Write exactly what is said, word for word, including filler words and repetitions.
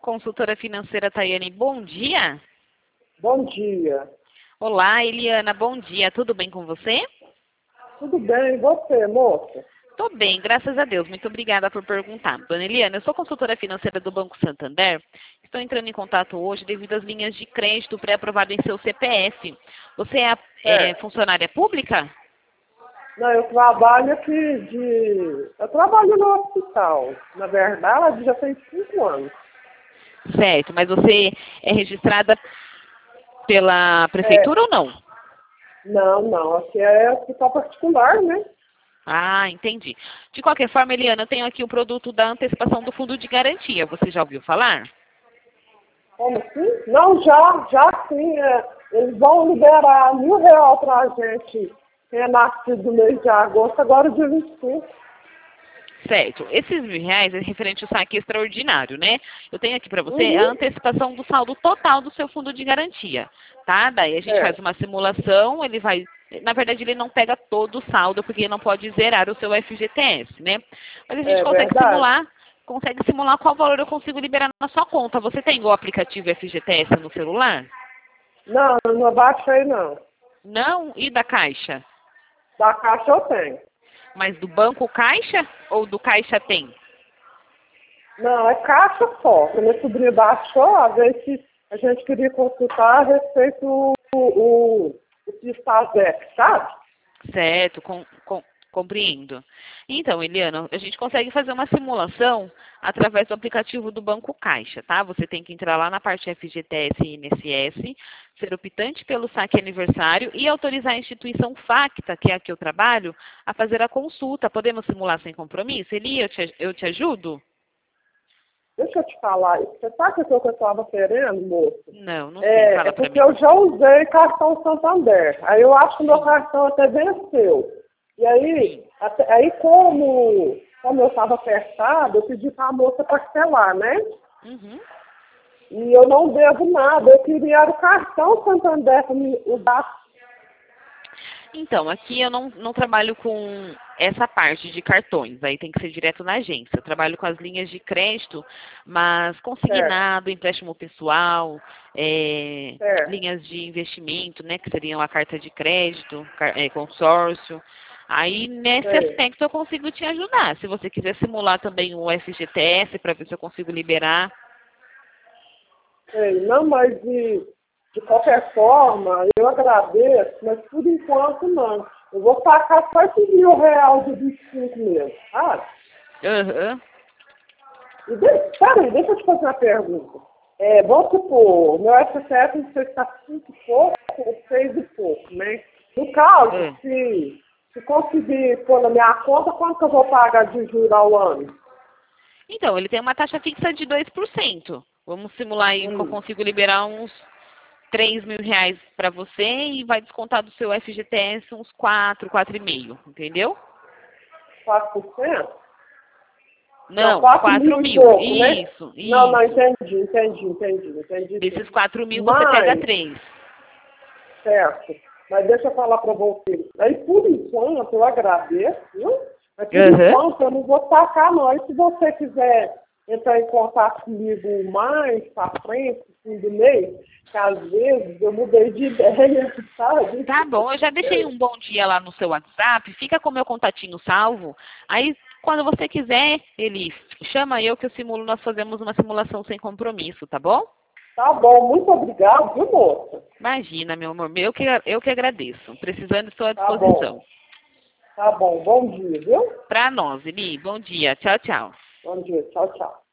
Consultora financeira Tayane, bom dia. Bom dia. Olá, Eliana, bom dia. Tudo bem com você? Tudo bem, e você, moça? Tô bem, graças a Deus. Muito obrigada por perguntar. Dona Eliana, eu sou consultora financeira do Banco Santander. Estou entrando em contato hoje devido às linhas de crédito pré-aprovado em seu C P F. Você é, é É. funcionária pública? Não, eu trabalho aqui de... Eu trabalho no hospital. Na verdade, já tem cinco anos. Certo, mas você é registrada pela É. prefeitura ou não? Não, não. Aqui é hospital particular, né? Ah, entendi. De qualquer forma, Eliana, eu tenho aqui o produto da antecipação do fundo de garantia. Você já ouviu falar? Como assim? Não, já, já sim. É. Eles vão liberar mil reais pra gente, quem é nascido no mês de agosto, agora dia vinte e cinco. Certo. Esses mil reais é referente ao saque extraordinário, né? Eu tenho aqui para você a Uhum. antecipação do saldo total do seu fundo de garantia, tá? Daí a gente faz É. uma simulação, ele vai... Na verdade, ele não pega todo o saldo, porque não pode zerar o seu F G T S, né? Mas a gente É consegue verdade. simular, consegue simular qual valor eu consigo liberar na sua conta. Você tem o aplicativo F G T S no celular? Não, não baixei não. Não? E da Caixa? Da Caixa eu tenho. Mas do Banco Caixa ou do Caixa tem? Não, é Caixa só. A minha sobrinha baixou, a vez que a gente queria consultar a respeito do o, o, o Pistazep, sabe? Certo, com, com, compreendo. Então, Eliana, a gente consegue fazer uma simulação através do aplicativo do Banco Caixa, tá? Você tem que entrar lá na parte F G T S e I N S S, ser optante pelo saque aniversário e autorizar a instituição Facta, que é a que eu trabalho, a fazer a consulta. Podemos simular sem compromisso? Eli, eu te, eu te ajudo? Deixa eu te falar, você sabe o que eu estava querendo, moço? Não, não sei. É, é Fala pra porque mim. eu já usei cartão Santander. Aí eu acho que o meu cartão até venceu. E aí, até, aí como, como eu estava apertado, eu pedi para a moça parcelar, né? Uhum. E eu não devo nada. Eu queria o cartão Santander para me usar. Então, aqui eu não, não trabalho com essa parte de cartões, aí tem que ser direto na agência. Eu trabalho com as linhas de crédito, mas Certo, consignado, empréstimo pessoal, é, certo. linhas de investimento, né, que seriam a carta de crédito, car- é, consórcio. Aí, nesse Sei, aspecto, eu consigo te ajudar. Se você quiser simular também o F G T S para ver se eu consigo liberar. sei. Não, mas de, de qualquer forma, eu agradeço, mas por enquanto não. Eu vou pagar só esse mil reais de vinte e cinco mesmo, sabe? Aham. E de, peraí, deixa eu te fazer uma pergunta. É, vamos supor, o meu S C F não sei se está cinco e pouco ou seis e pouco, né? No caso, É. se, se conseguir pôr na minha conta, quanto que eu vou pagar de juros ao ano? Então, ele tem uma taxa fixa de dois por cento. Vamos simular aí que eu Hum, consigo liberar uns três mil reais para você e vai descontar do seu F G T S uns quatro, quatro e meio, entendeu? quatro por cento? Não, Não, quatro quatro mil e mil. pouco, né? Isso, Não, não, isso. entendi, entendi, entendi, entendi sim. Desses quatro mil você pega Mas, três. certo, mas deixa eu falar para você. Aí, por enquanto, eu agradeço, viu? Mas, por Aham. enquanto, eu não vou sacar, não. E se você quiser entrar em contato comigo mais para frente, fim do mês, que às vezes eu mudei de ideia, sabe? Tá bom, eu já deixei um bom dia lá no seu WhatsApp, fica com o meu contatinho salvo. Aí, quando você quiser, ele chama eu que eu simulo, nós fazemos uma simulação sem compromisso, tá bom? Tá bom, muito obrigado, viu, moça? Imagina, meu amor, eu que, eu que agradeço. Precisando, estou à Tá bom, disposição. tá bom. Bom dia, viu? Pra nós, Eli, bom dia. Tchau, tchau. Bom dia, tchau, tchau.